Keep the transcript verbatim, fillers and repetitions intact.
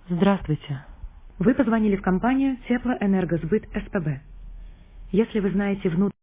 Здравствуйте. Вы позвонили в компанию Теплоэнергосбыт СПБ. Если вы знаете внутренние